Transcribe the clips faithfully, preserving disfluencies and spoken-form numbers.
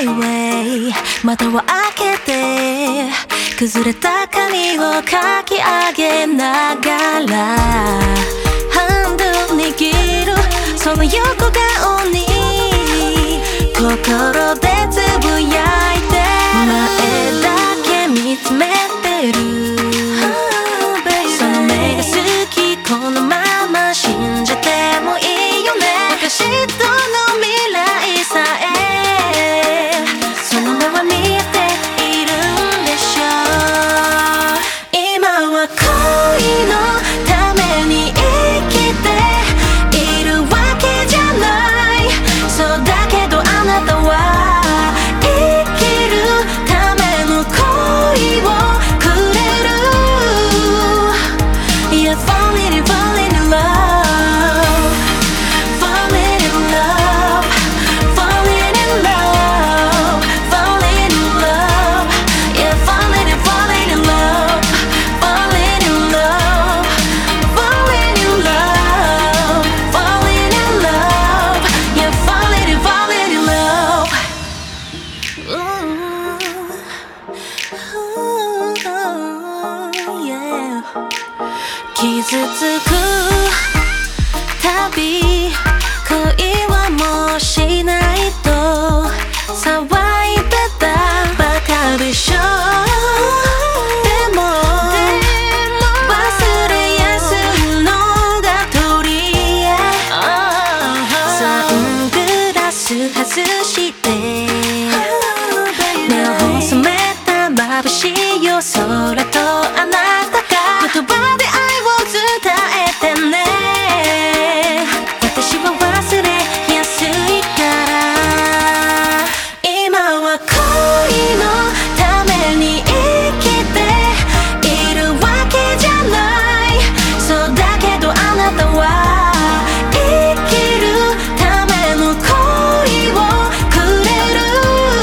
Highway 窓を開けて崩れた髪をかき上げながらハンドル握るその横顔に心でつぶやいて前だけ見つめてるその目が好きこのまま死んじゃってもいいよね昔との未来さえそのまま見えているんでしょう今は恋のために生きているわけじゃないそうだけどあなたは生きるための恋をくれる Yeah, falling in, falling in love Falling in love Falling in love Falling in love Yeah, falling in, falling in love Falling in love Falling in love Falling in love Yeah, falling in, falling in love Ooh, yeah 傷つくたび恋はもうしないと騒いでたバカでしょでも忘れやすいのが取り柄サングラス外して目を細めた眩しい夜空とあなたが言葉で愛を伝えてね私は忘れやすいから今は恋のために生きているわけじゃないそうだけどあなたは生きるための恋をくれる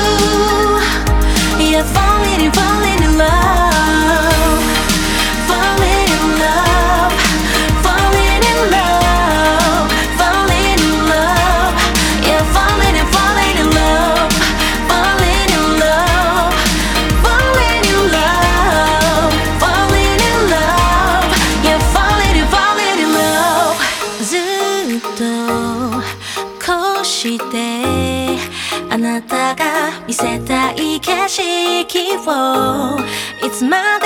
Yeah, falling in, falling in love Falling in love Falling in love Falling in love Yeah, falling in, falling in love Falling in love Falling in love Falling in love Yeah, falling in, falling in love ずっとこうしてあなたが見せたい景色をいつま